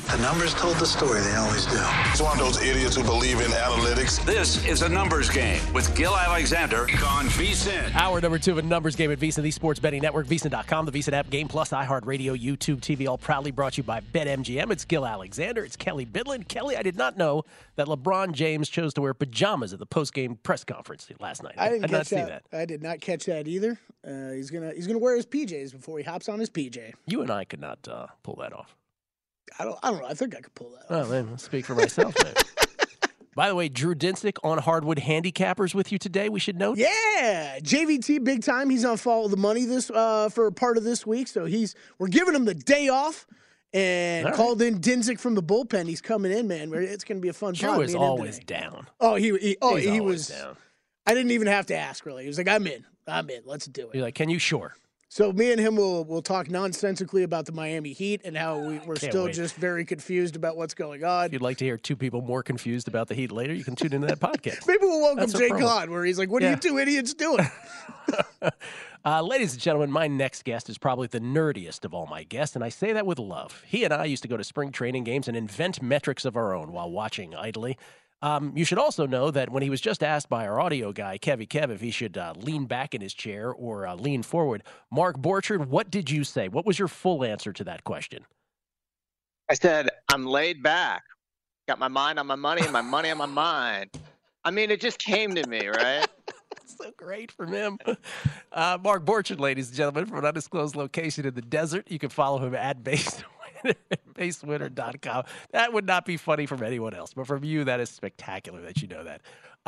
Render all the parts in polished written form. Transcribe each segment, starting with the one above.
The numbers told the story. They always do. It's one of those idiots who believe in analytics. This is a numbers game with Gil Alexander on VSiN. Hour number 2 of a numbers game at VSiN, the Sports Betting Network, VSiN.com, the VSiN app, Game Plus, iHeartRadio, YouTube TV, all proudly brought to you by BetMGM. It's Gil Alexander. It's Kelly Bidlin. Kelly, I did not know that LeBron James chose to wear pajamas at the post-game press conference last night. I did not see that. I did not catch that either. He's gonna wear his PJs before he hops on his PJ. You and I could not pull that off. I don't know. I think I could pull that off. Oh, man, I'll speak for myself, man. By the way, Drew Dinsick on Hardwood Handicappers with you today, we should note. Yeah, JVT big time. He's on Follow the Money this for part of this week, so we're giving him the day off and called in Dinsick from the bullpen. He's coming in, man. It's going to be a fun Drew pod. is always down. Oh, he was down. I didn't even have to ask really. He was like, I'm in. Let's do it. You're like, can you? Sure. So me and him will talk nonsensically about the Miami Heat and how we're still just very confused about what's going on. If you'd like to hear two people more confused about the Heat later, you can tune into that podcast. Maybe we'll welcome Jay Kahn, where he's like, what are you two idiots doing? Ladies and gentlemen, my next guest is probably the nerdiest of all my guests, and I say that with love. He and I used to go to spring training games and invent metrics of our own while watching idly. You should also know that when he was just asked by our audio guy, Kev, if he should lean back in his chair or lean forward, Mark Borchard, what did you say? What was your full answer to that question? I said, I'm laid back. Got my mind on my money and my money on my mind. I mean, it just came to me, right? So great from him. Mark Borchard, ladies and gentlemen, from an undisclosed location in the desert. You can follow him at basewinner.com. That would not be funny from anyone else, but from you, that is spectacular that you know that.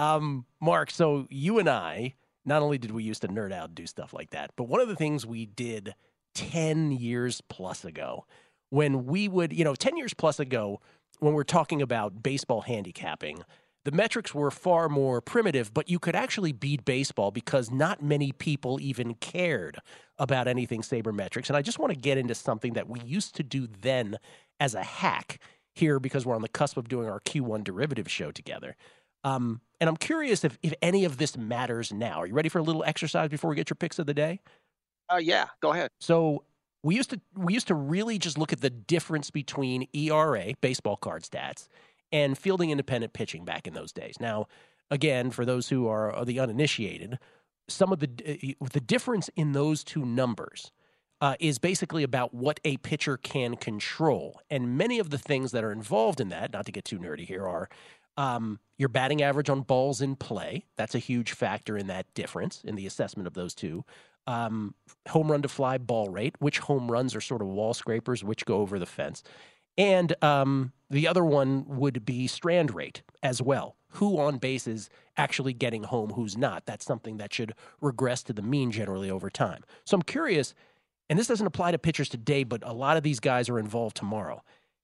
Mark, so you and I, not only did we used to nerd out and do stuff like that, but one of the things we did 10 years plus ago, when we would, 10 years plus ago, when we're talking about baseball handicapping, the metrics were far more primitive, but you could actually beat baseball because not many people even cared about anything sabermetrics. And I just want to get into something that we used to do then as a hack here because we're on the cusp of doing our Q1 derivative show together. And I'm curious if any of this matters now. Are you ready for a little exercise before we get your picks of the day? Yeah, go ahead. So we used to really just look at the difference between ERA, baseball card stats, and fielding independent pitching back in those days. Now, again, for those who are the uninitiated, some of the difference in those two numbers is basically about what a pitcher can control. And many of the things that are involved in that, not to get too nerdy here, are your batting average on balls in play. That's a huge factor in that difference in the assessment of those two. Home run to fly ball rate, which home runs are sort of wall scrapers, which go over the fence. And the other one would be strand rate as well. Who on base is actually getting home, who's not. That's something that should regress to the mean generally over time. So I'm curious, and this doesn't apply to pitchers today, but a lot of these guys are involved tomorrow.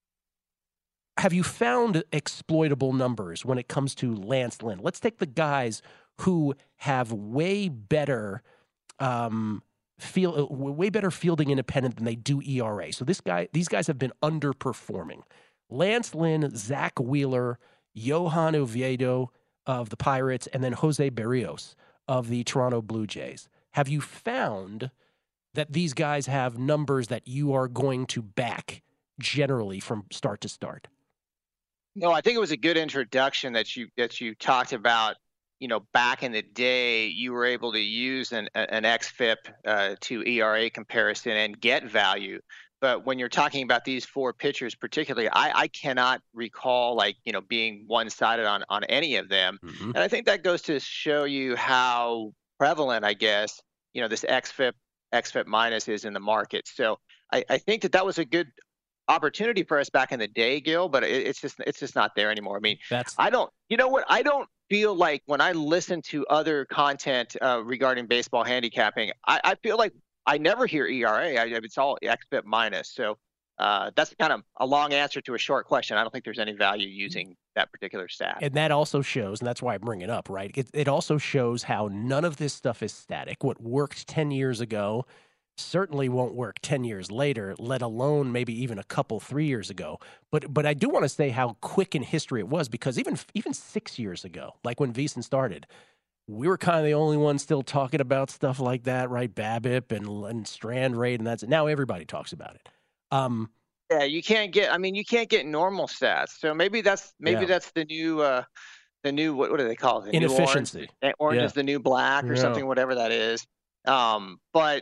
Have you found exploitable numbers when it comes to Lance Lynn? Let's take the guys who have way better fielding independent than they do ERA. So these guys have been underperforming. Lance Lynn, Zach Wheeler, Johan Oviedo of the Pirates, and then Jose Berrios of the Toronto Blue Jays. Have you found that these guys have numbers that you are going to back generally from start to start? No, I think it was a good introduction that you talked about. Back in the day, you were able to use an XFIP to ERA comparison and get value. But when you're talking about these four pitchers particularly, I cannot recall being one-sided on any of them. Mm-hmm. And I think that goes to show you how prevalent, I guess, this XFIP minus is in the market. So I think that was a good opportunity for us back in the day, Gil, but it's just not there anymore. I mean, I don't feel like when I listen to other content regarding baseball handicapping, I feel like I never hear ERA. It's all XFIP minus. So that's kind of a long answer to a short question. I don't think there's any value using that particular stat. And that also shows, and that's why I bring it up, right? It also shows how none of this stuff is static. What worked 10 years ago certainly won't work 10 years later, let alone maybe even a couple 3 years ago. But I do want to say how quick in history it was, because even 6 years ago, like when VSiN started, we were kind of the only ones still talking about stuff like that, right? BABIP and strand rate, and that's it. Now everybody talks about it. Yeah, you can't get. I mean, you can't get normal stats. So maybe that's the new what do they call it? The new orange. Inefficiency. Orange Yeah. is the new black or Yeah. something, whatever that is. But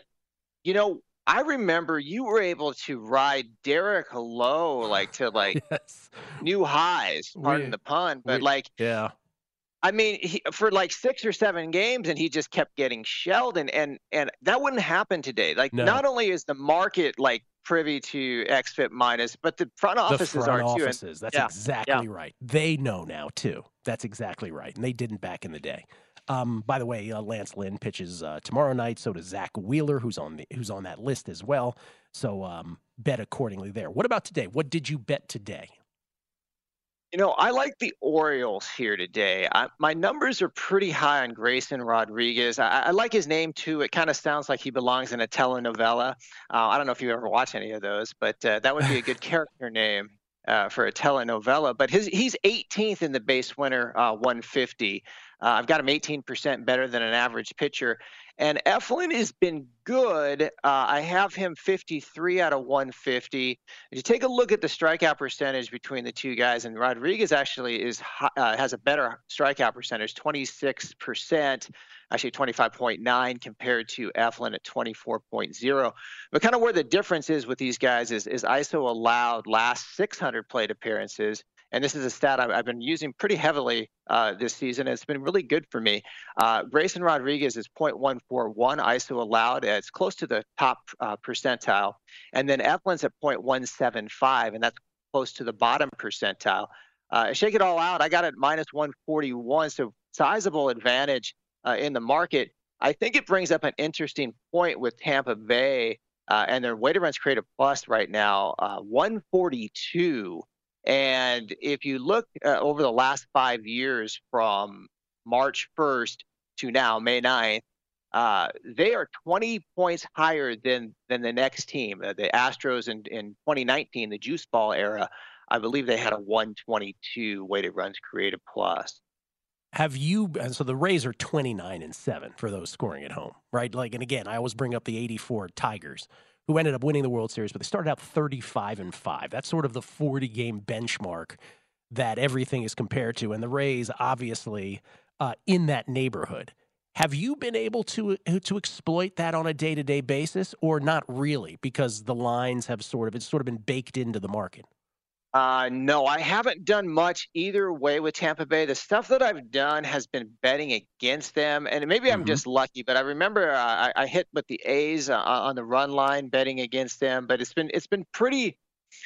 I remember you were able to ride Derek Lowe to Yes. new highs. Pardon the pun, but Yeah. I mean, for 6 or 7 games, and he just kept getting shelled, and that wouldn't happen today. No. Not only is the market privy to XFIP minus, but the front offices are too. Offices. That's exactly right. They know now too. That's exactly right, and they didn't back in the day. By the way, Lance Lynn pitches tomorrow night. So does Zach Wheeler, who's on that list as well. So bet accordingly there. What about today? What did you bet today? I like the Orioles here today. My numbers are pretty high on Grayson Rodriguez. I like his name, too. It kind of sounds like he belongs in a telenovela. I don't know if you ever watch any of those, but that would be a good character name for a telenovela. But he's 18th in the base winner 150. I've got him 18% better than an average pitcher. And Eflin has been good. I have him 53 out of 150. If you take a look at the strikeout percentage between the two guys, and Rodriguez actually has a better strikeout percentage, 26%, actually 25.9 compared to Eflin at 24.0. But kind of where the difference is with these guys is ISO allowed last 600 plate appearances. And this is a stat I've been using pretty heavily this season. It's been really good for me. Grayson Rodriguez is .141 ISO allowed. It's close to the top percentile. And then Eflin's at .175, and that's close to the bottom percentile. Shake it all out, I got it minus 141, so sizable advantage in the market. I think it brings up an interesting point with Tampa Bay and their weighted runs created plus right now, 142. And if you look over the last 5 years from March 1st to now, May 9th, they are 20 points higher than the next team. The Astros in 2019, the juice ball era, I believe they had a 122 weighted runs created plus. So the Rays are 29-7 for those scoring at home, right? And again, I always bring up the 84 Tigers, who ended up winning the World Series, but they started out 35-5. That's sort of the 40-game benchmark that everything is compared to, and the Rays obviously in that neighborhood. Have you been able to exploit that on a day-to-day basis, or not really, because the lines have sort of been baked into the market? No, I haven't done much either way with Tampa Bay. The stuff that I've done has been betting against them, and maybe I'm just lucky, but I remember I hit with the A's on the run line betting against them, but it's been pretty.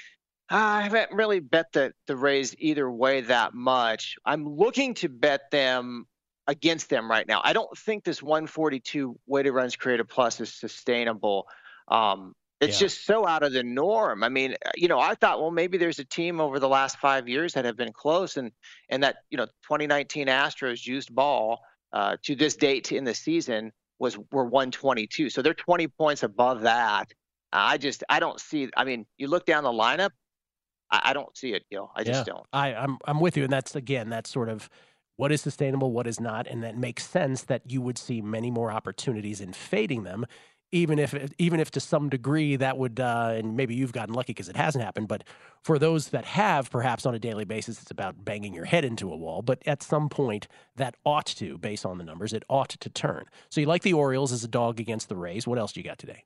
I haven't really bet the Rays either way that much. I'm looking to bet them against them right now. I don't think this 142 weighted runs created plus is sustainable. It's just so out of the norm. I mean, I thought, well, maybe there's a team over the last 5 years that have been close, and that 2019 Astros juiced ball to this date in the season were 122. So they're 20 points above that. I don't see. I mean, you look down the lineup, I don't see it, Gil. I just don't. I'm with you, and that's sort of what is sustainable, what is not, and that makes sense that you would see many more opportunities in fading them. Even if to some degree that would, and maybe you've gotten lucky because it hasn't happened, but for those that have, perhaps on a daily basis, it's about banging your head into a wall. But at some point, that ought to, based on the numbers, it ought to turn. So you like the Orioles as a dog against the Rays. What else do you got today?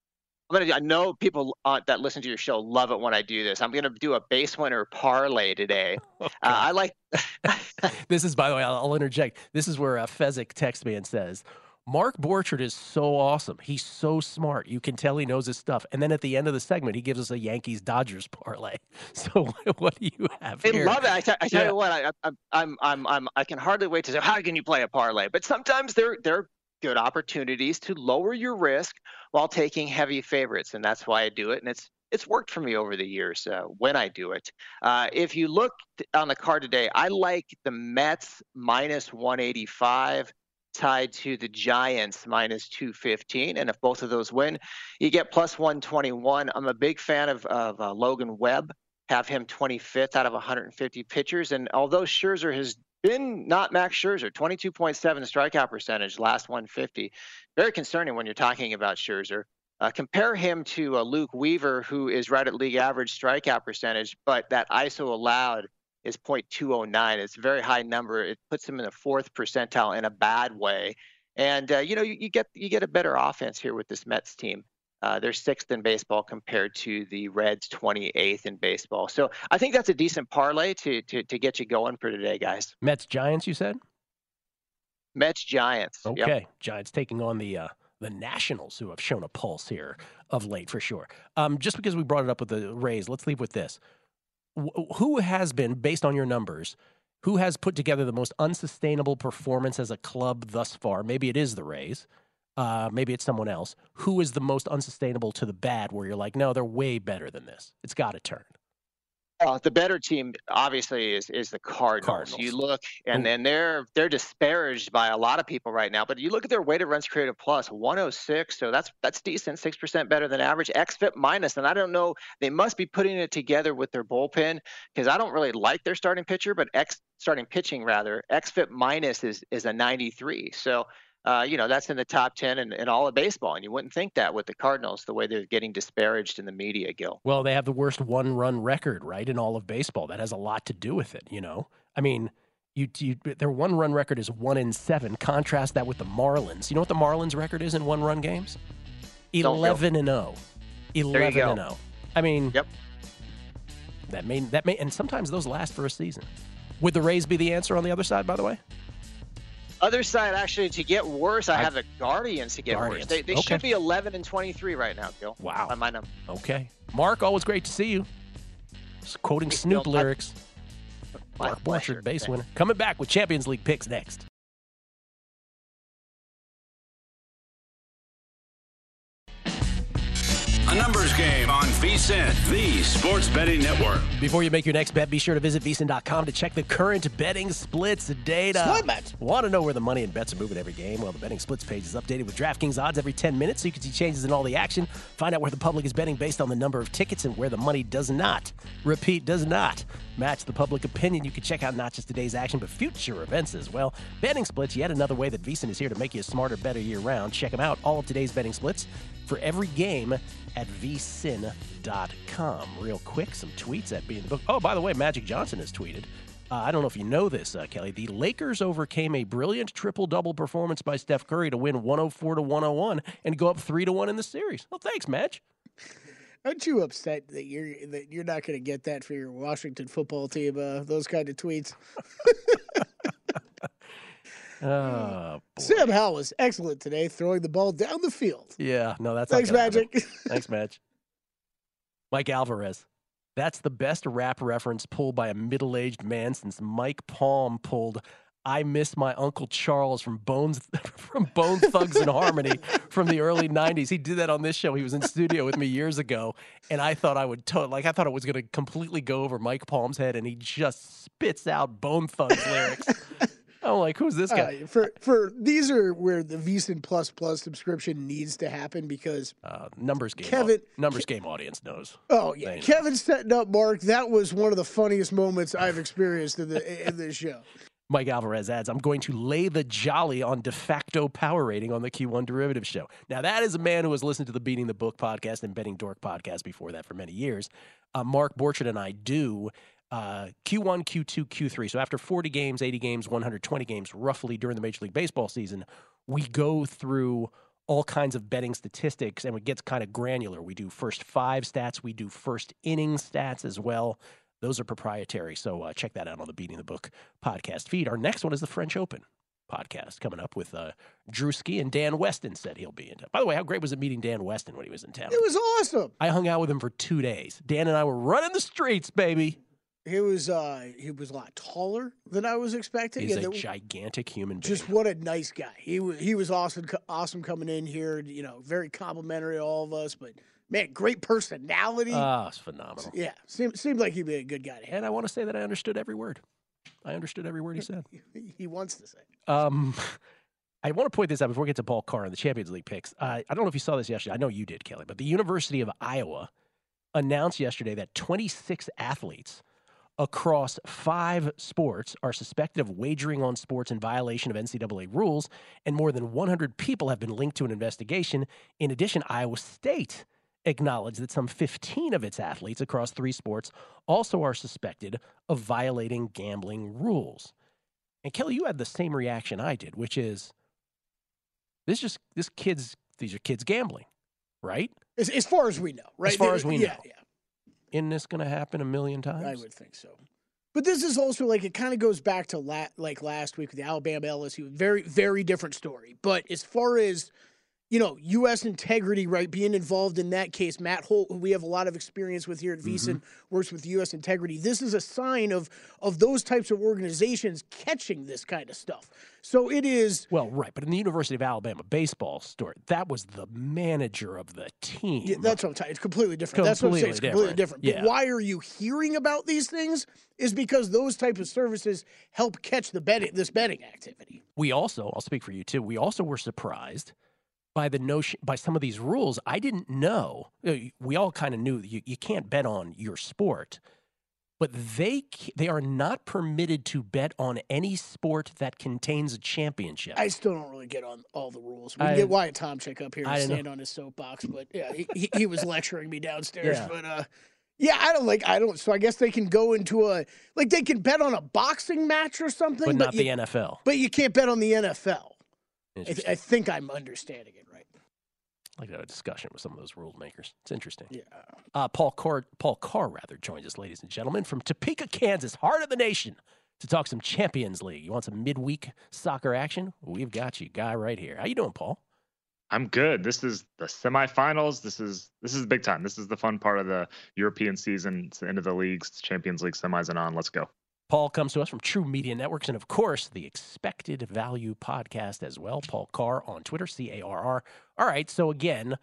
I know people that listen to your show love it when I do this. I'm going to do a base winner parlay today. I like. This is, by the way, I'll interject. This is where Fezzik texts me and says, Mark Borchard is so awesome. He's so smart. You can tell he knows his stuff. And then at the end of the segment, he gives us a Yankees-Dodgers parlay. So what do you have here? I love it. I tell you what, I can hardly wait to say, how can you play a parlay? But sometimes they're good opportunities to lower your risk while taking heavy favorites, and that's why I do it. And it's worked for me over the years when I do it. If you look on the card today, I like the Mets minus 185. Tied to the Giants minus 215, and if both of those win, you get plus 121. I'm a big fan of Logan Webb. Have him 25th out of 150 pitchers, and although Scherzer has been not Max Scherzer, 22.7 strikeout percentage last 150, very concerning when you're talking about Scherzer. Compare him to Luke Weaver, who is right at league average strikeout percentage, but that ISO allowed is .209. It's a very high number. It puts him in the 4th percentile in a bad way. And you get a better offense here with this Mets team. They're 6th in baseball compared to the Reds 28th in baseball. So I think that's a decent parlay to get you going for today, guys. Mets Giants, you said? Mets Giants. Okay, yep. Giants taking on the Nationals, who have shown a pulse here of late for sure. Just because we brought it up with the Rays, let's leave with this. Who has been, based on your numbers, who has put together the most unsustainable performance as a club thus far? Maybe it is the Rays. Maybe it's someone else. Who is the most unsustainable to the bad where you're like, no, they're way better than this? It's got to turn. The better team, obviously, is the Cardinals. You look, and then they're disparaged by a lot of people right now. But you look at their weighted runs created plus 106, so that's decent, 6% better than average. XFIP minus, and I don't know, they must be putting it together with their bullpen because I don't really like their starting pitcher, but starting pitching rather. XFIP minus is a 93, so. That's in the top 10 in all of baseball. And you wouldn't think that with the Cardinals, the way they're getting disparaged in the media, Gil. Well, they have the worst one-run record, right, in all of baseball. That has a lot to do with it, I mean, their one-run record is 1-7. Contrast that with the Marlins. You know what the Marlins record is in one-run games? 11-0. 11-0. I mean, yep. That may, and sometimes those last for a season. Would the Rays be the answer on the other side, by the way? Other side, actually, to get worse, I have the Guardians to get worse. They should be 11-23 right now, Gil. Wow. On my number. Okay. Mark, always great to see you. Just quoting Snoop lyrics. Mark Blanchard, base winner. Coming back with Champions League picks next. A numbers game on VSiN, the sports betting network. Before you make your next bet, be sure to visit VSiN.com to check the current betting splits data. Split bets. Want to know where the money and bets are moving every game? Well, the betting splits page is updated with DraftKings odds every 10 minutes so you can see changes in all the action. Find out where the public is betting based on the number of tickets and where the money does not match the public opinion. You can check out not just today's action, but future events as well. Betting splits, yet another way that VSiN is here to make you a smarter, better year-round. Check them out, all of today's betting splits for every game at vsin.com. Real quick, some tweets at Being the Book. Oh, by the way, Magic Johnson has tweeted. I don't know if you know this, Kelly. The Lakers overcame a brilliant triple-double performance by Steph Curry to win 104-101 and go up 3-1 in the series. Well, thanks, Madge. Aren't you upset that you're not going to get that for your Washington football team? Those kind of tweets. Oh, boy. Sam Howell was excellent today, throwing the ball down the field. Yeah, no, that's thanks, Magic. Thanks, Madge. Mike Alvarez. That's the best rap reference pulled by a middle-aged man since Mike Palm pulled "I Miss My Uncle Charles" from Bone Thugs and Harmony from the early 90s. He did that on this show. He was in studio with me years ago, and I thought I thought it was going to completely go over Mike Palm's head, and he just spits out Bone Thugs lyrics. I'm like, who's this guy? For these are where the VSiN Plus subscription needs to happen because numbers game audience knows. Oh yeah, Kevin's setting up Mark. That was one of the funniest moments I've experienced in this show. Mike Alvarez adds, I'm going to lay the jolly on de facto power rating on the Q1 Derivative Show. Now, that is a man who has listened to the Beating the Book podcast and Betting Dork podcast before that for many years. Mark Borchardt and I do Q1, Q2, Q3. So after 40 games, 80 games, 120 games, roughly during the Major League Baseball season, we go through all kinds of betting statistics, and it gets kind of granular. We do first 5 stats. We do first inning stats as well. Those are proprietary, so check that out on the Beating the Book podcast feed. Our next one is the French Open podcast coming up with Drewski, and Dan Weston said he'll be in town. By the way, how great was it meeting Dan Weston when he was in town? It was awesome. I hung out with him for 2 days. Dan and I were running the streets, baby. He was a lot taller than I was expecting. He's a gigantic human being. Just what a nice guy. He was awesome coming in here. Very complimentary to all of us, but. Man, great personality. It's phenomenal. Yeah, seemed like he'd be a good guy to have. And I want to say that I understood every word. I understood every word he said. He wants to say. I want to point this out before we get to Paul Carr and the Champions League picks. I don't know if you saw this yesterday. I know you did, Kelly. But the University of Iowa announced yesterday that 26 athletes across 5 sports are suspected of wagering on sports in violation of NCAA rules, and more than 100 people have been linked to an investigation. In addition, Iowa State acknowledged that some 15 of its athletes across 3 sports also are suspected of violating gambling rules. And Kelly, you had the same reaction I did, which is these are kids gambling, right? As far as we know, right? As far as we know. Yeah. Isn't this going to happen a million times? I would think so. But this is also it kind of goes back to last week with the Alabama LSU. Very, very different story. But as far as, U.S. integrity, right, being involved in that case, Matt Holt, who we have a lot of experience with here at VSiN, works with U.S. integrity. This is a sign of those types of organizations catching this kind of stuff. So it is. Well, right. But in the University of Alabama baseball story, that was the manager of the team. Yeah, that's what I'm saying. It's completely different. That's what I'm saying. It's completely different. But why are you hearing about these things? Is because those type of services help catch this betting activity. We also, I'll speak for you too, we also were surprised by some of these rules. I didn't know. We all kind of knew you can't bet on your sport, but they are not permitted to bet on any sport that contains a championship. I still don't really get on all the rules. We can get Wyatt Tomczyk up here and stand on his soapbox, but yeah, he was lecturing me downstairs. Yeah. But I don't. So I guess they can go into they can bet on a boxing match or something, but not the NFL. But you can't bet on the NFL. I think I'm understanding it right. I'd like to have a discussion with some of those rule makers. It's interesting. Yeah. Paul Carr joins us, ladies and gentlemen, from Topeka, Kansas, heart of the nation, to talk some Champions League. You want some midweek soccer action? We've got you, guy, right here. How you doing, Paul? I'm good. This is the semifinals. This is big time. This is the fun part of the European season. It's the end of the leagues, Champions League semis and on. Let's go. Paul comes to us from True Media Networks and, of course, the Expected Value podcast as well. Paul Carr on Twitter, CARR. All right, so again,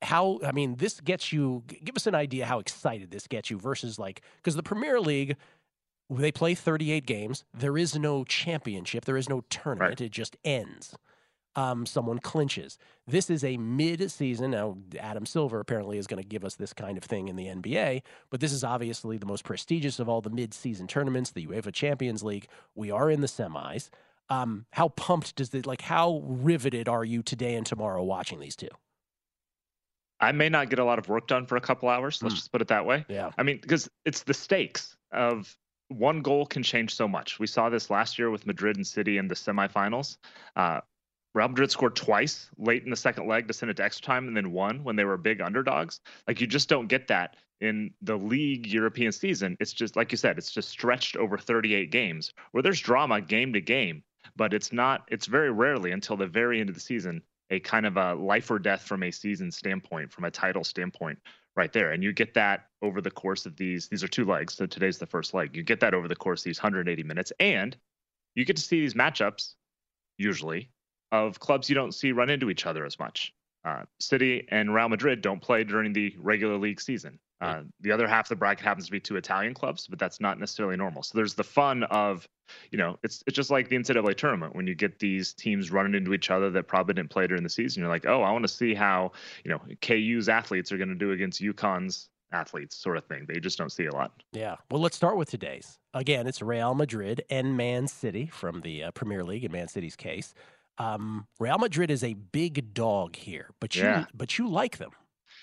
this gets you, give us an idea how excited this gets you versus because the Premier League, they play 38 games. There is no championship. There is no tournament. Right. It just ends. Someone clinches. This is a mid-season. Now, Adam Silver apparently is going to give us this kind of thing in the NBA, but this is obviously the most prestigious of all the mid-season tournaments, the UEFA Champions League. We are in the semis. How pumped how riveted are you today and tomorrow watching these two? I may not get a lot of work done for a couple hours. Let's just put it that way. Yeah. I mean, because it's the stakes of one goal can change so much. We saw this last year with Madrid and City in the semifinals. Real Madrid scored twice late in the second leg to send it to extra time and then won when they were big underdogs. You just don't get that in the league European season. It's just, like you said, it's just stretched over 38 games where there's drama game to game, but it's very rarely until the very end of the season, a kind of a life or death from a season standpoint, from a title standpoint right there. And you get that over the course of these are 2 legs. So today's the first leg. You get that over the course of these 180 minutes, and you get to see these matchups usually of clubs you don't see run into each other as much. City and Real Madrid don't play during the regular league season. The other half of the bracket happens to be 2 Italian clubs, but that's not necessarily normal. So there's the fun of, it's just like the NCAA tournament when you get these teams running into each other that probably didn't play during the season. You're like, oh, I want to see how, KU's athletes are going to do against UConn's athletes, sort of thing. They just don't see a lot. Yeah. Well, let's start with today's. Again, it's Real Madrid and Man City from the Premier League in Man City's case. Real Madrid is a big dog here, but you like them.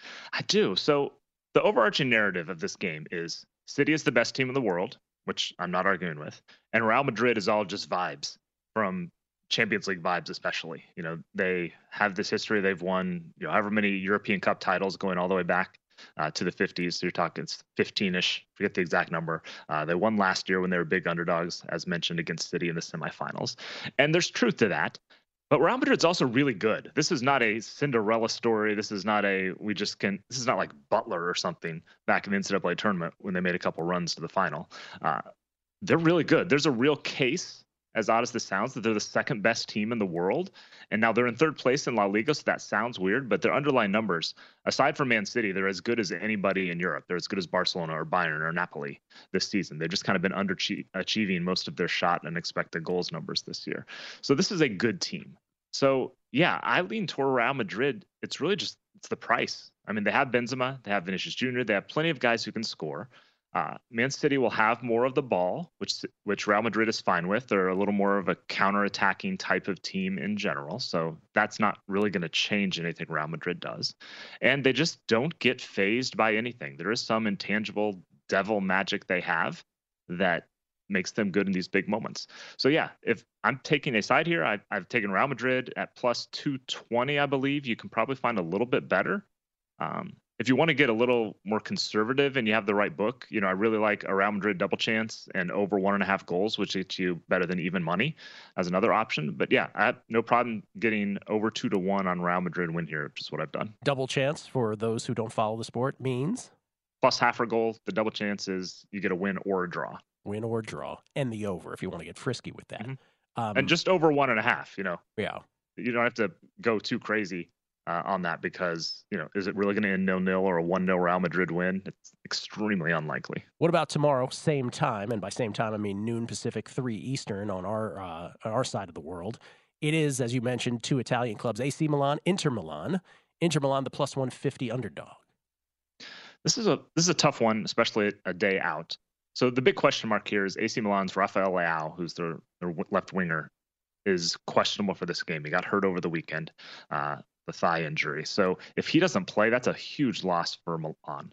I do. So the overarching narrative of this game is City is the best team in the world, which I'm not arguing with, and Real Madrid is all just vibes from Champions League vibes, especially. They have this history. They've won, however many European Cup titles going all the way back to the 50s. So you're talking it's 15-ish, forget the exact number. They won last year when they were big underdogs, as mentioned, against City in the semifinals. And there's truth to that. But Real Madrid's also really good. This is not a Cinderella story. This is not this is not like Butler or something back in the NCAA tournament when they made a couple runs to the final. They're really good. There's a real case, as odd as this sounds, that they're the second best team in the world. And now they're in 3rd place in La Liga, so that sounds weird, but their underlying numbers, aside from Man City, they're as good as anybody in Europe. They're as good as Barcelona or Bayern or Napoli this season. They've just kind of been underachieving most of their shot and expected goals numbers this year. So this is a good team. So, yeah, I lean toward Real Madrid. It's really just, it's the price. I mean, they have Benzema, they have Vinicius Jr., they have plenty of guys who can score. Man City will have more of the ball, which Real Madrid is fine with. They're a little more of a counter-attacking type of team in general, so that's not really going to change anything Real Madrid does. And they just don't get fazed by anything. There is some intangible devil magic they have that makes them good in these big moments. So yeah, if I'm taking a side here, I've taken Real Madrid at plus 220, I believe. You can probably find a little bit better. If you want to get a little more conservative and you have the right book, I really like a Real Madrid double chance and over 1.5 goals, which gets you better than even money as another option. But yeah, I have no problem getting over 2-1 on Real Madrid win here, which is what I've done. Double chance, for those who don't follow the sport, means? Plus half a goal. The double chance is you get a win or a draw. Win or draw. And the over, if you want to get frisky with that. Mm-hmm. And just over 1.5, Yeah. You don't have to go too crazy on that because, is it really going to end 0-0 or a 1-0 Real Madrid win? It's extremely unlikely. What about tomorrow, same time? And by same time, I mean noon Pacific, 3 Eastern on our side of the world. It is, as you mentioned, 2 Italian clubs, AC Milan, Inter Milan. Inter Milan, the plus 150 underdog. This is a tough one, especially a day out. So the big question mark here is AC Milan's Rafael Leao, who's their left winger, is questionable for this game. He got hurt over the weekend. The thigh injury. So if he doesn't play, that's a huge loss for Milan.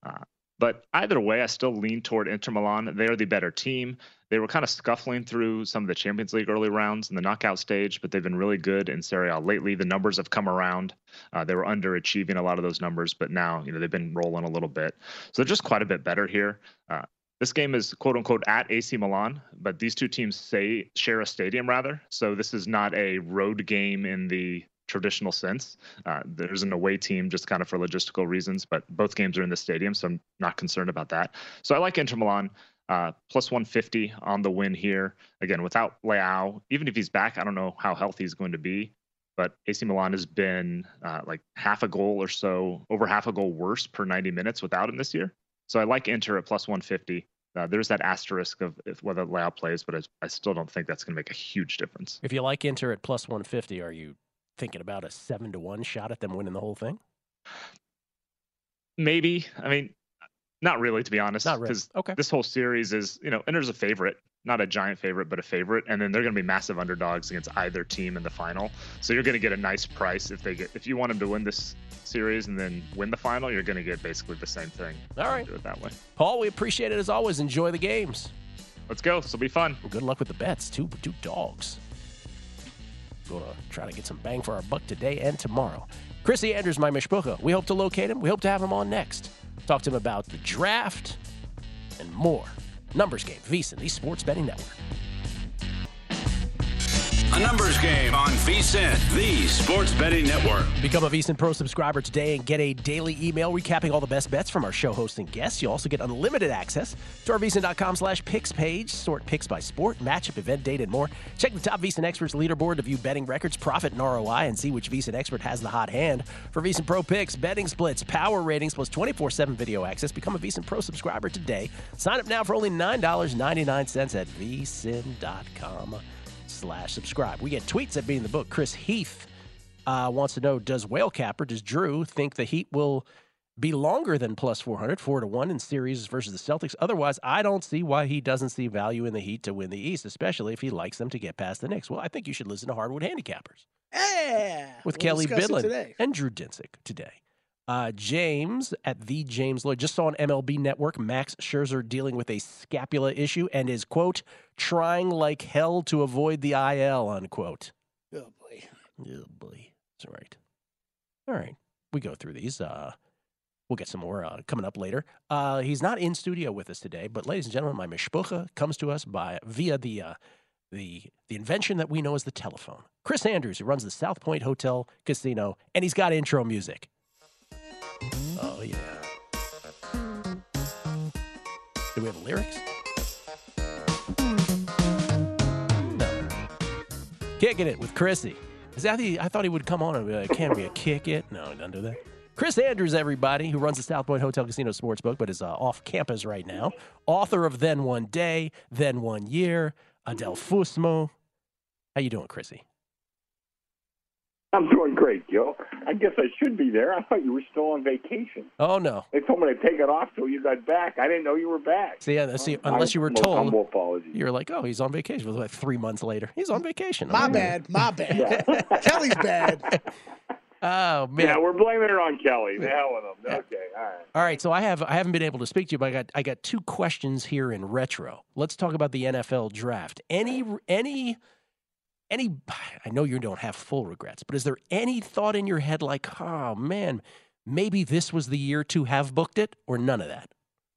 But either way, I still lean toward Inter Milan. They are the better team. They were kind of scuffling through some of the Champions League early rounds in the knockout stage, but they've been really good in Serie A lately. The numbers have come around. They were underachieving a lot of those numbers, but now they've been rolling a little bit. So they're just quite a bit better here. This game is quote unquote at AC Milan, but these two teams share a stadium rather. So this is not a road game in the traditional sense. There's an away team just kind of for logistical reasons, but both games are in the stadium, so I'm not concerned about that. So I like Inter Milan, plus 150 on the win here. Again, without Leao, even if he's back, I don't know how healthy he's going to be, but AC Milan has been like half a goal or so, over half a goal worse per 90 minutes without him this year. So I like Inter at plus 150. There's that asterisk of whether Leao plays, but I still don't think that's going to make a huge difference. If you like Inter at plus 150, are you thinking about a 7-1 shot at them winning the whole thing? Maybe. I mean, not really, to be honest. Not really. Because okay. This whole series is, Inter's a favorite, not a giant favorite, but a favorite, and then they're going to be massive underdogs against either team in the final. So you're going to get a nice price if you want them to win this series and then win the final. You're going to get basically the same thing. All right, do it that way. Paul, we appreciate it as always. Enjoy the games. Let's go. This will be fun. Well, good luck with the bets. Two dogs. Going to try to get some bang for our buck today and tomorrow. Chrissy Andrews, my mishpucha. We hope to locate him. We hope to have him on next. Talk to him about the draft and more. Numbers Game, VSiN, the Sports Betting Network. A Numbers Game on VSiN, the Sports Betting Network. Become a VSiN Pro subscriber today and get a daily email recapping all the best bets from our show hosts and guests. You'll also get unlimited access to our VSiN.com/picks page. Sort picks by sport, matchup, event, date, and more. Check the top VSiN Experts leaderboard to view betting records, profit, and ROI, and see which VSiN expert has the hot hand. For VSiN Pro picks, betting splits, power ratings, plus 24/7 video access. Become a VSiN Pro subscriber today. Sign up now for only $9.99 at VSiN.com/subscribe. We get tweets at Beating the Book. Chris Heath wants to know, does Drew think the Heat will be longer than plus 400, 4-1 in series versus the Celtics? Otherwise, I don't see why he doesn't see value in the Heat to win the East, especially if he likes them to get past the Knicks. Well, I think you should listen to Hardwood Handicappers. Yeah. With Kelly Bidlin and Drew Dinsick today. James at the James Lloyd just saw on MLB Network Max Scherzer dealing with a scapula issue and is, quote, trying like hell to avoid the IL, unquote. Oh, boy. Oh, boy. That's right. All right. We go through these. We'll get some more coming up later. He's not in studio with us today, but ladies and gentlemen, my mishpucha comes to us via the invention that we know as the telephone. Chris Andrews, who runs the South Point Hotel Casino, and he's got intro music. Oh, yeah. Do we have lyrics? No. Kicking it with Chrissy. I thought he would come on and be like, can we kick it? No, he doesn't do that. Chris Andrews, everybody, who runs the South Point Hotel Casino Sportsbook, but is off campus right now. Author of Then One Day, Then One Year, Adele Fusmo. How you doing, Chrissy? I'm doing great, Gil. I guess I should be there. I thought you were still on vacation. Oh, no. They told me to take it off till you got back. I didn't know you were back. See, unless you were Most told, humble apologies. you're like, oh, he's on vacation. Well, like 3 months later, he's on vacation. My bad. Kelly's bad. Oh, man. Yeah, we're blaming it on Kelly. The hell with him. Okay, all right. All right, so I haven't been able to speak to you, but I got 2 questions here in retro. Let's talk about the NFL draft. Any I know you don't have full regrets, but is there any thought in your head like, oh man, maybe this was the year to have booked it, or none of that?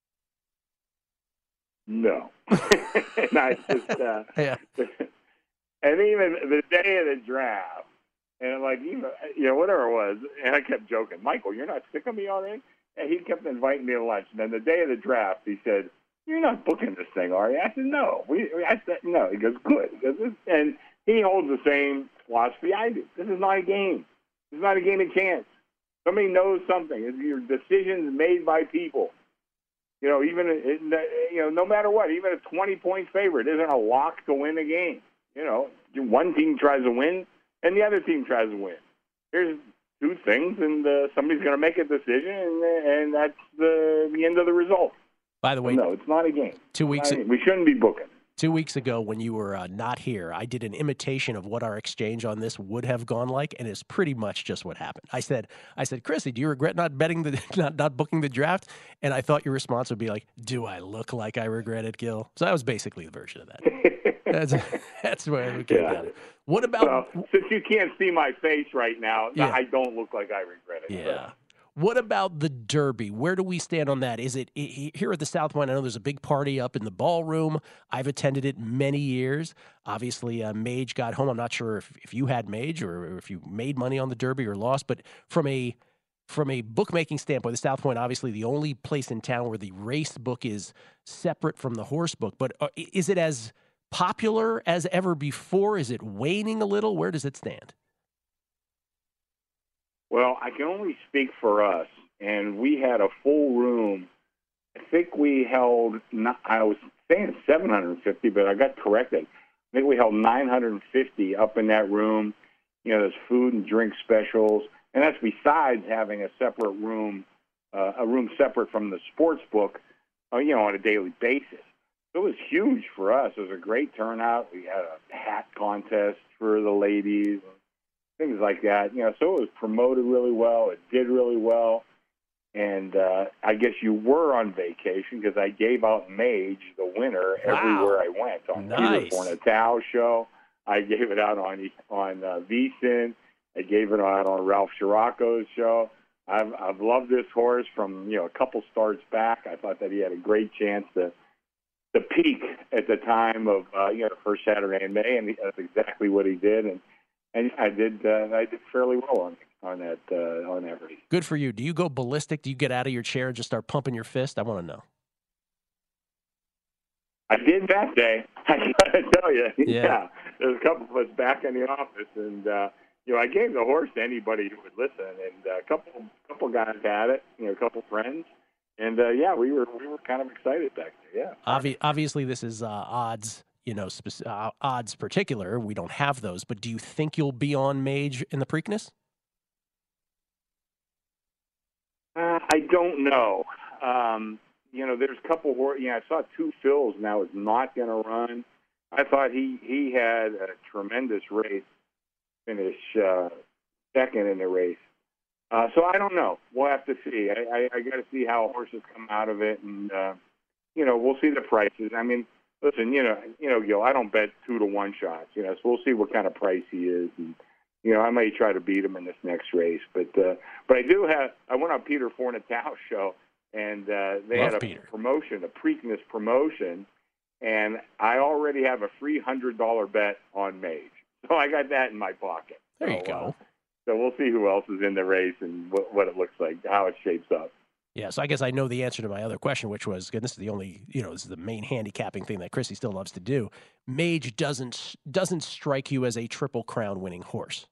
No. No, it's just, Yeah. and even the day of the draft, and like, even, whatever it was, and I kept joking, Michael, you're not sick of me already? And he kept inviting me to lunch. And then the day of the draft, he said, you're not booking this thing, are you? I said, no. I said, no. He goes, good. He goes, and he holds the same philosophy I do. This is not a game. This is not a game of chance. Somebody knows something. Your decisions made by people. Even no matter what, even a 20-point favorite isn't a lock to win a game. One team tries to win, and the other team tries to win. Here's 2 things, and somebody's going to make a decision, and that's the end of the result. By the way, no, it's not a game. 2 weeks. We shouldn't be booking. 2 weeks ago, when you were not here, I did an imitation of what our exchange on this would have gone like, and it's pretty much just what happened. I said, Chrissy, do you regret not booking the draft? And I thought your response would be like, do I look like I regret it, Gil? So that was basically the version of that. That's where we came down. What about? Well, since you can't see my face right now, Yeah. I don't look like I regret it. Yeah. What about the Derby? Where do we stand on that? Is it here at the South Point? I know there's a big party up in the ballroom. I've attended it many years. Obviously, Mage got home. I'm not sure if you had Mage or if you made money on the Derby or lost, but from a bookmaking standpoint, the South Point, obviously the only place in town where the race book is separate from the horse book. But is it as popular as ever before? Is it waning a little? Where does it stand? Well, I can only speak for us, and we had a full room. I think we held, I was saying 750, but I got corrected. I think we held 950 up in that room. There's food and drink specials, and that's besides having a separate room, a room separate from the sports book, on a daily basis. So it was huge for us. It was a great turnout. We had a hat contest for the ladies, things like that. So it was promoted really well. It did really well. And I guess you were on vacation because I gave out Mage, the winner, everywhere I went. On Peter Fornatale show. I gave it out on VSiN. I gave it out on Ralph Scirocco's show. I've loved this horse from, a couple starts back. I thought that he had a great chance to peak at the time of, the first Saturday in May, and that's exactly what he did. And I did fairly well on that race. Good for you. Do you go ballistic? Do you get out of your chair and just start pumping your fist? I want to know. I did that day. I gotta tell you. Yeah. There's a couple of us back in the office, and I gave the horse to anybody who would listen, and a couple guys had it. A couple friends, and we were kind of excited back there. Yeah. Obviously, this is odds. Odds particular. We don't have those, but do you think you'll be on Mage in the Preakness? I don't know. There's a couple. I saw 2 fills now is not going to run. I thought he had a tremendous race, finish second in the race. So I don't know. We'll have to see. I got to see how horses come out of it, and we'll see the prices. I mean, listen, Gil, I don't bet 2-to-1 shots. So we'll see what kind of price he is, and I may try to beat him in this next race. But I went on Peter Fornatale's show, and they had a promotion, a Preakness promotion, and I already have a free $100 bet on Mage. So I got that in my pocket. There you go. So we'll see who else is in the race and what it looks like, how it shapes up. Yeah, so I guess I know the answer to my other question, which was, this is the only, this is the main handicapping thing that Chrissy still loves to do. Mage doesn't strike you as a Triple Crown winning horse.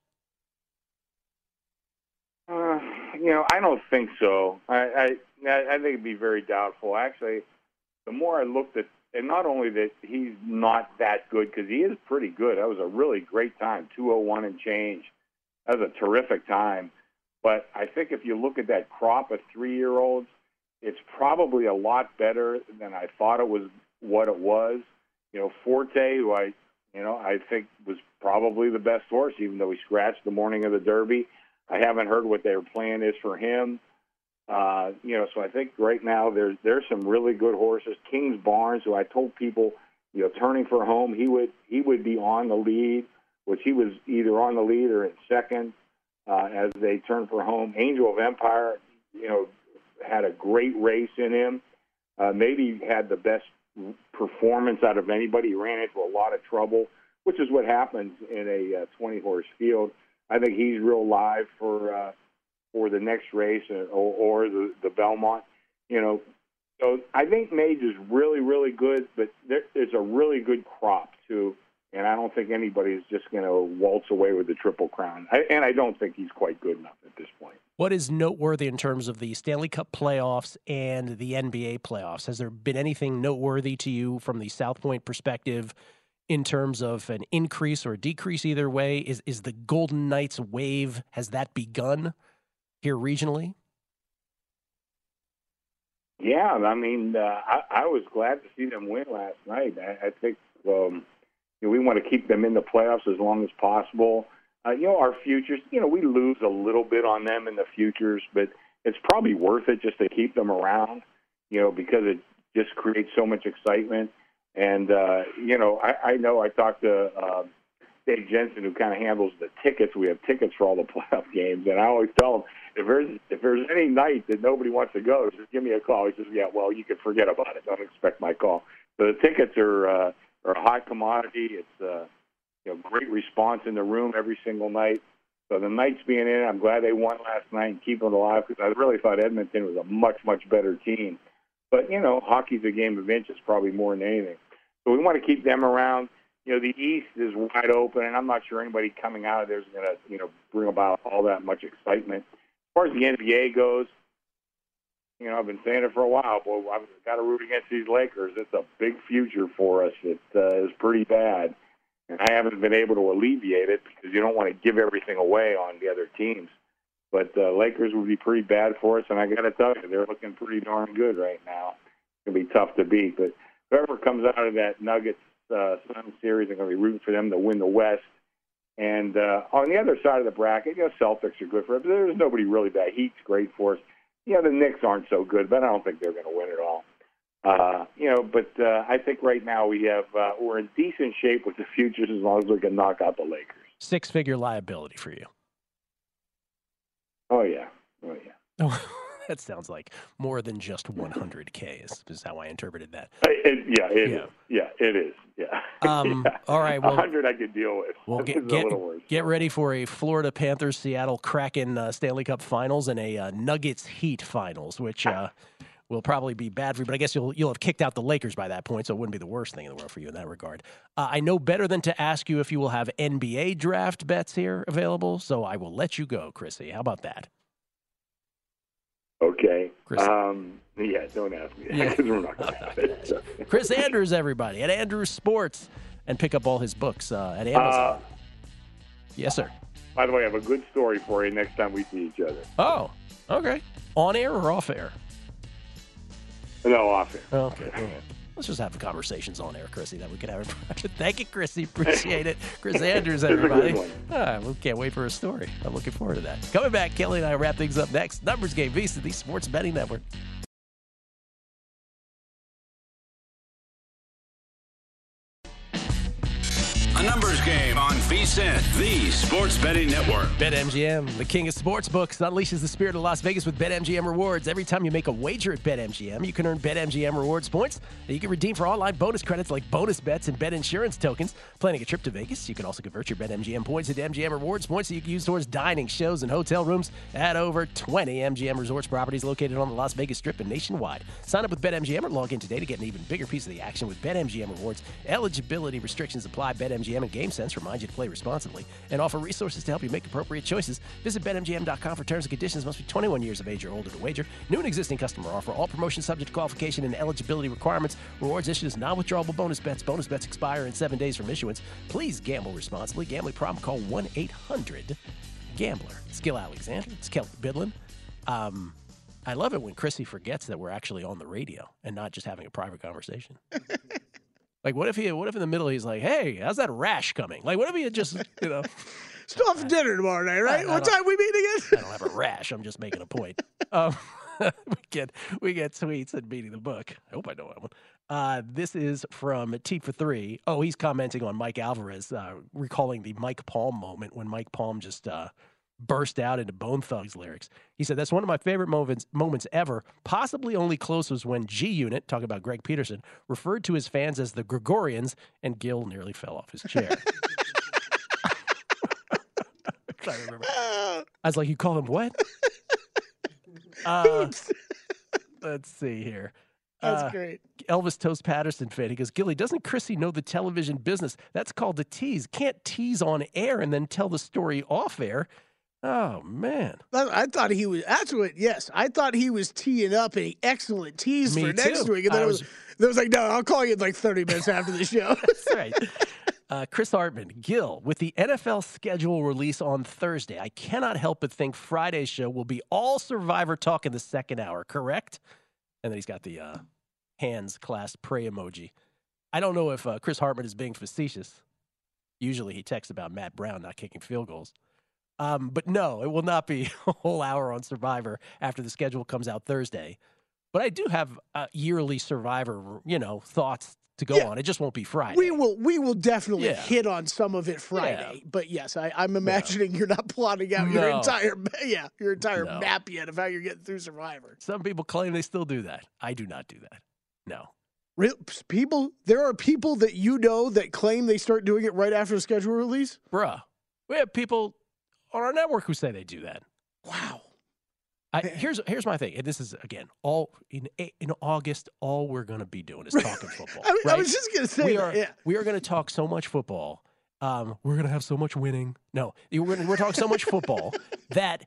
I don't think so. I think it'd be very doubtful. Actually, the more I looked at, and not only that he's not that good, because he is pretty good. That was a really great time, 2:01 and change. that was a terrific time. But I think if you look at that crop of 3-year-olds, it's probably a lot better than I thought it was. What it was, Forte, who I think was probably the best horse, even though he scratched the morning of the Derby. I haven't heard what their plan is for him. So I think right now there's some really good horses. Kings Barnes, who I told people, turning for home, he would be on the lead, which he was either on the lead or in second as they turn for home. Angel of Empire, had a great race in him. Maybe had the best performance out of anybody. He ran into a lot of trouble, which is what happens in a 20-horse field. I think he's real live for the next race or the Belmont. So I think Mage is really, really good, but there's a really good crop too, and I don't think anybody's just going to waltz away with the Triple Crown. And I don't think he's quite good enough at this point. What is noteworthy in terms of the Stanley Cup playoffs and the NBA playoffs? Has there been anything noteworthy to you from the South Point perspective in terms of an increase or a decrease either way? Is the Golden Knights wave, has that begun here regionally? Yeah, I mean, I was glad to see them win last night. I think we want to keep them in the playoffs as long as possible. Our futures, we lose a little bit on them in the futures, but it's probably worth it just to keep them around, because it just creates so much excitement. And, I know I talked to Dave Jensen, who kind of handles the tickets. We have tickets for all the playoff games, and I always tell him, if there's any night that nobody wants to go, just give me a call. He says, yeah, well, you can forget about it. Don't expect my call. So the tickets are a hot commodity. It's great response in the room every single night. So the Knights being in, I'm glad they won last night and keeping it alive, because I really thought Edmonton was a much, much better team. But, hockey's a game of inches probably more than anything. So we want to keep them around. The East is wide open, and I'm not sure anybody coming out of there is going to, bring about all that much excitement. As far as the NBA goes, I've been saying it for a while, boy, I've got to root against these Lakers. It's a big future for us. It is pretty bad. And I haven't been able to alleviate it because you don't want to give everything away on the other teams. But Lakers would be pretty bad for us, and I got to tell you, they're looking pretty darn good right now. It's going to be tough to beat. But whoever comes out of that Nuggets Sun series, I'm going to be rooting for them to win the West. And on the other side of the bracket, Celtics are good for it, but there's nobody really bad. Heat's great for us. The Knicks aren't so good, but I don't think they're going to win it all. But I think right now we're in decent shape with the futures as long as we can knock out the Lakers. 6-figure liability for you. Oh, yeah. Oh, that sounds like more than just 100K is how I interpreted that. It is. Yeah, it is. Yeah. All right. Well, 100 I could deal with. Well, get ready for a Florida Panthers, Seattle Kraken Stanley Cup Finals and a Nuggets Heat Finals, which will probably be bad for you. But I guess you'll have kicked out the Lakers by that point, so it wouldn't be the worst thing in the world for you in that regard. I know better than to ask you if you will have NBA draft bets here available, so I will let you go, Chrissy. How about that? Okay. Yeah, don't ask me that because we're not going to have it. So. Chris Andrews, everybody, at Andrews Sports, and pick up all his books at Amazon. Yes, sir. By the way, I have a good story for you next time we see each other. Oh, okay. On air or off air? No, off air. Okay. All right. Let's just have the conversations on air, Chrissy, that we can have in private. Thank you, Chrissy. Appreciate it. Chris Andrews, everybody. We can't wait for a story. I'm looking forward to that. Coming back, Kelly and I wrap things up next. Numbers Game, VSiN, the Sports Betting Network. A numbers game on VSiN, the Sports Betting Network. BetMGM, the king of sportsbooks, unleashes the spirit of Las Vegas with BetMGM rewards. Every time you make a wager at BetMGM, you can earn BetMGM rewards points that you can redeem for online bonus credits like bonus bets and bet insurance tokens. Planning a trip to Vegas, you can also convert your BetMGM points into MGM rewards points that you can use towards dining, shows, and hotel rooms at over 20 MGM resorts properties located on the Las Vegas Strip and nationwide. Sign up with BetMGM or log in today to get an even bigger piece of the action with BetMGM rewards. Eligibility restrictions apply. BetMGM and GameSense remind you to play responsibly and offer resources to help you make appropriate choices. Visit BetMGM.com for terms and conditions. Must be 21 years of age or older to wager. New and existing customer offer. All promotions subject to qualification and eligibility requirements. Rewards issued as non-withdrawable bonus bets. Bonus bets expire in 7 days from issuance. Please gamble responsibly. Gambling problem? Call 1-800 Gambler. It's Gil Alexander. It's Kelly Bidlin. I love it when Chrissy forgets that we're actually on the radio and not just having a private conversation. Like, what if in the middle he's like, "Hey, how's that rash coming?" Like, what if he had just, Still have dinner tomorrow night, right? What time we meet again? I don't have a rash. I'm just making a point. We get tweets at Beating the Book. I hope I know that one. This is from Teat for Three. Oh, he's commenting on Mike Alvarez, recalling the Mike Palm moment when Mike Palm just burst out into Bone Thugs lyrics. He said, "That's one of my favorite moments ever. Possibly only close was when G-Unit, talking about Greg Peterson, referred to his fans as the Gregorians, and Gil nearly fell off his chair." I'm trying to remember. I was like, "You call them what?" Let's see here. That's great. Elvis Toast Patterson fan. He goes, "Gilly, doesn't Chrissy know the television business? That's called a tease. Can't tease on air and then tell the story off air." Oh, man. I thought he was. Yes, I thought he was teeing up an excellent tease for next week. And then it was like, no, I'll call you in like 30 minutes after the show. That's right. Chris Hartman, Gil, with the NFL schedule release on Thursday, I cannot help but think Friday's show will be all Survivor talk in the second hour, correct? And then he's got the hands clasped pray emoji. I don't know if Chris Hartman is being facetious. Usually he texts about Matt Brown not kicking field goals. But no, it will not be a whole hour on Survivor after the schedule comes out Thursday. But I do have yearly Survivor, thoughts to go on. It just won't be Friday. We will definitely hit on some of it Friday. Yeah. But yes, I'm imagining you're not plotting out your entire map yet of how you're getting through Survivor. Some people claim they still do that. I do not do that. No. There are people that that claim they start doing it right after the schedule release? Bruh. We have people on our network who say they do that. Wow. Here's my thing. And this is, again, all in August, all we're going to be doing is talking football. I was just going to say we are going to talk so much football. We're going to have so much winning. No, we're talking so much football that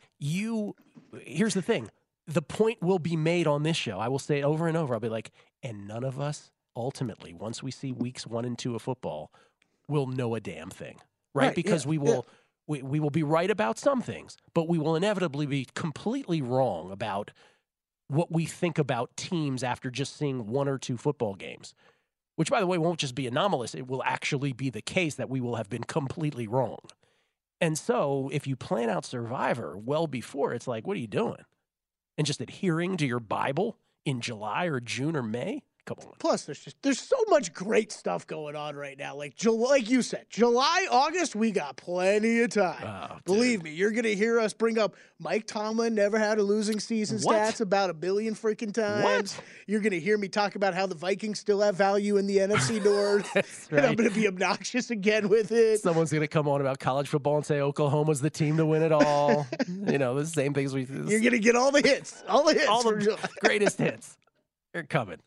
here's the thing. The point will be made on this show. I will say it over and over. I'll be like, and none of us, ultimately, once we see weeks 1 and 2 of football, will know a damn thing. Right? Because we will... Yeah. We will be right about some things, but we will inevitably be completely wrong about what we think about teams after just seeing 1 or 2 football games, which, by the way, won't just be anomalous. It will actually be the case that we will have been completely wrong. And so if you plan out Survivor well before, it's like, what are you doing? And just adhering to your Bible in July or June or May? Come on. Plus, there's so much great stuff going on right now. Like you said, July, August, we got plenty of time. Oh, believe me, you're gonna hear us bring up Mike Tomlin never had a losing season stats about 1 billion freaking times. What? You're gonna hear me talk about how the Vikings still have value in the NFC North. That's right. And I'm gonna be obnoxious again with it. Someone's gonna come on about college football and say Oklahoma's the team to win it all. The same things You're gonna get all the hits, all the greatest hits. They're coming.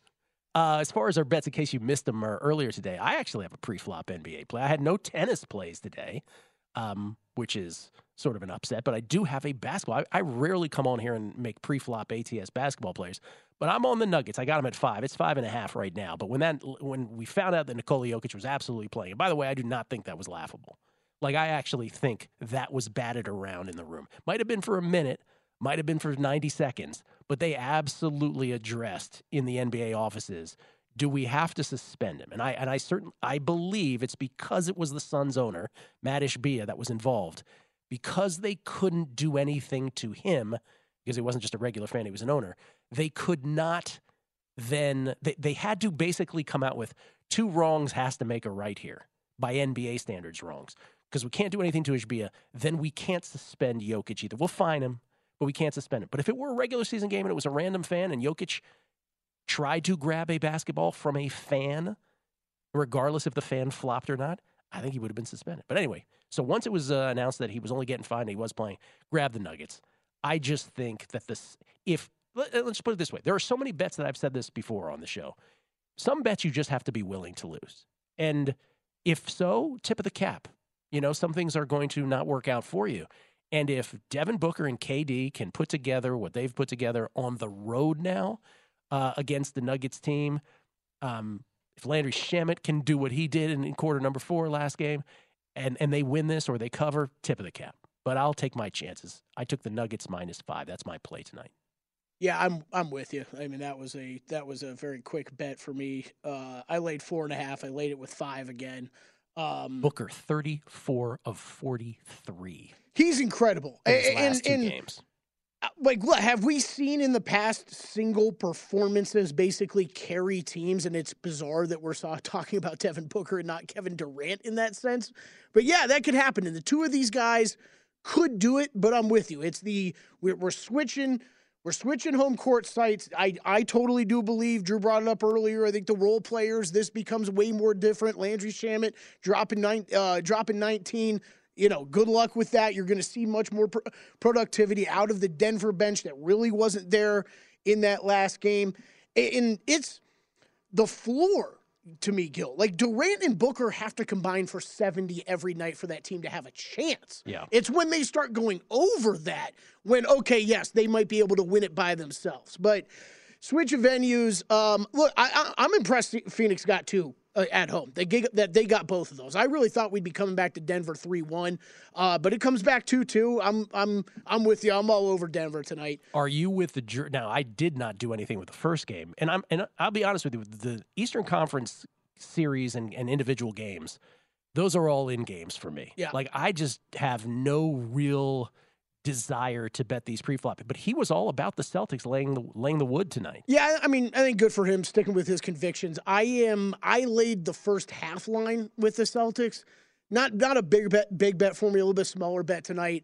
As far as our bets, in case you missed them earlier today, I actually have a pre-flop NBA play. I had no tennis plays today, which is sort of an upset, but I do have a basketball. I rarely come on here and make pre-flop ATS basketball players, but I'm on the Nuggets. I got them at 5. It's 5.5 right now. But when we found out that Nikola Jokic was absolutely playing, and by the way, I do not think that was laughable. Like, I actually think that was batted around in the room. Might have been for a minute, might have been for 90 seconds, but they absolutely addressed in the NBA offices, do we have to suspend him? And I believe it's because it was the Suns owner, Matt Ishbia, that was involved. Because they couldn't do anything to him, because he wasn't just a regular fan, he was an owner, they could not then, they had to basically come out with 2 wrongs has to make a right here, by NBA standards wrongs. Because we can't do anything to Ishbia, then we can't suspend Jokic either. We'll fine him, but we can't suspend him. But if it were a regular season game and it was a random fan and Jokic tried to grab a basketball from a fan, regardless if the fan flopped or not, I think he would have been suspended. But anyway, so once it was announced that he was only getting fined and he was playing, grab the Nuggets. I just think that let's put it this way. There are so many bets that I've said this before on the show. Some bets you just have to be willing to lose. And if so, tip of the cap. Some things are going to not work out for you. And if Devin Booker and KD can put together what they've put together on the road now against the Nuggets team, if Landry Shamet can do what he did in quarter number 4 last game, and they win this or they cover, tip of the cap. but I'll take my chances. I took the Nuggets -5. That's my play tonight. Yeah, I'm with you. I mean, that was a very quick bet for me. I laid 4.5. I laid it with 5 again. Booker 34 of 43. He's incredible. In his last two games. Like, have we seen in the past single performances basically carry teams? And it's bizarre that we're talking about Devin Booker and not Kevin Durant in that sense. But yeah, that could happen. And the two of these guys could do it. But I'm with you. It's we're switching. We're switching home court sites. I totally do believe, Drew brought it up earlier, I think the role players, this becomes way more different. Landry Shamet dropping 19. Good luck with that. You're going to see much more productivity out of the Denver bench that really wasn't there in that last game. And it's the floor to me, Gil. Like, Durant and Booker have to combine for 70 every night for that team to have a chance. Yeah. It's when they start going over that when, okay, yes, they might be able to win it by themselves. But switch of venues. Look, I'm impressed Phoenix got 2 at home. They got both of those. I really thought we'd be coming back to Denver 3-1, but it comes back 2-2. I'm with you. I'm all over Denver tonight. Are you with the now? I did not do anything with the first game, and I'll be honest with you. The Eastern Conference series and individual games, those are all in games for me. Yeah. Like, I just have no real desire to bet these pre-flop. But he was all about the Celtics laying the wood tonight. Yeah, I mean, I think good for him sticking with his convictions. I laid the first half line with the Celtics. Not a big bet for me, a little bit smaller bet tonight.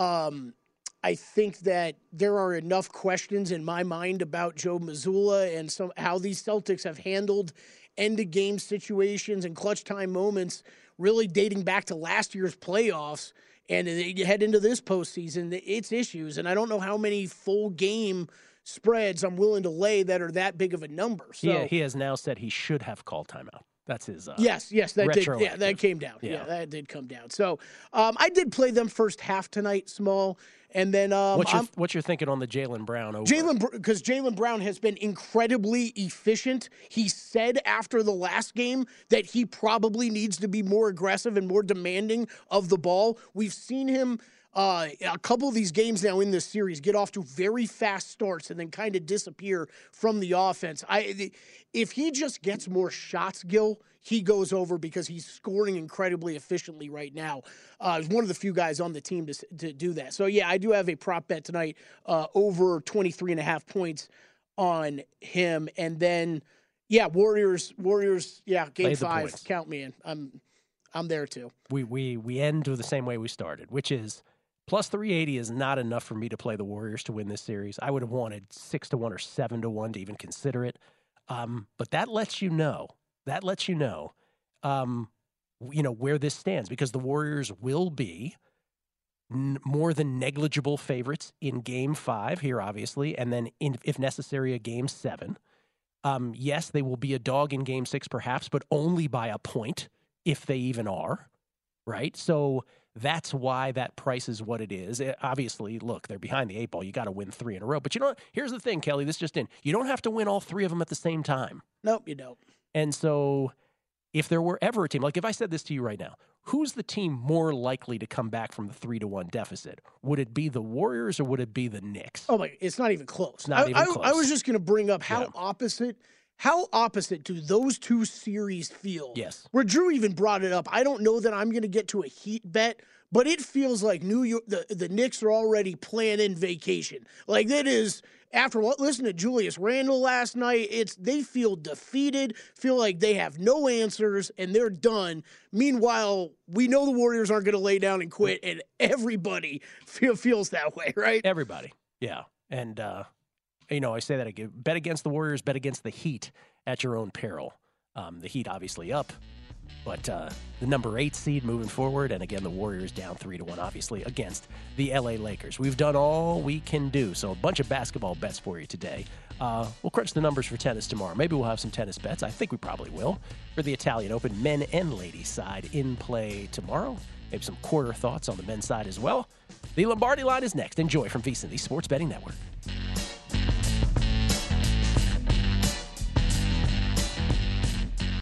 I think that there are enough questions in my mind about Joe Mazzulla and how these Celtics have handled end-of-game situations and clutch time moments really dating back to last year's playoffs. And you head into this postseason, it's issues. And I don't know how many full game spreads I'm willing to lay that are that big of a number. So, yeah, he has now said he should have called timeout. That's his yes, that did. retroactive. Yeah, that came down. Yeah. Yeah, that did come down. So I did play them first half tonight, small. And then what's your thinking on the Jaylen Brown over? Because Jaylen Brown has been incredibly efficient. He said after the last game that he probably needs to be more aggressive and more demanding of the ball. We've seen him a couple of these games now in this series get off to very fast starts and then kind of disappear from the offense. If he just gets more shots, Gil, he goes over because he's scoring incredibly efficiently right now. He's one of the few guys on the team to do that. So, yeah, I do have a prop bet tonight over 23.5 points on him. And then, yeah, Warriors, yeah, game 5. Count me in. I'm there too. We end the same way we started, which is plus 380 is not enough for me to play the Warriors to win this series. I would have wanted 6-1 or 7-1 to even consider it. But that lets you know. Where this stands, because the Warriors will be more than negligible favorites in Game 5 here, obviously, and then if necessary, a Game 7. Yes, they will be a dog in Game 6, perhaps, but only by a point, if they even are, right? So that's why that price is what it is. Obviously, look, they're behind the 8 ball. You got to win 3 in a row. But here's the thing, Kelly, this just in. You don't have to win all 3 of them at the same time. Nope, you don't. And so if there were ever a team, like if I said this to you right now, who's the team more likely to come back from the 3-1 deficit? Would it be the Warriors or would it be the Knicks? Oh, my, it's not even close. Close. I was just going to bring up how opposite do those two series feel? Yes. Where Drew even brought it up. I don't know that I'm going to get to a Heat bet, but it feels like New York, the Knicks are already planning vacation. Like that is, after listening to Julius Randle last night, they feel defeated, feel like they have no answers, and they're done. Meanwhile, we know the Warriors aren't going to lay down and quit, and everybody feels that way, right? Everybody, yeah. And, I say that again. Bet against the Warriors, bet against the Heat at your own peril. The Heat obviously up, but the number 8 seed moving forward, and again, the Warriors down 3-1, obviously, against the LA Lakers. We've done all we can do, so a bunch of basketball bets for you today. We'll crunch the numbers for tennis tomorrow. Maybe we'll have some tennis bets. I think we probably will for the Italian Open men and ladies side in play tomorrow. Maybe some quarter thoughts on the men's side as well. The Lombardi line is next. Enjoy from VSiN, the Sports Betting Network.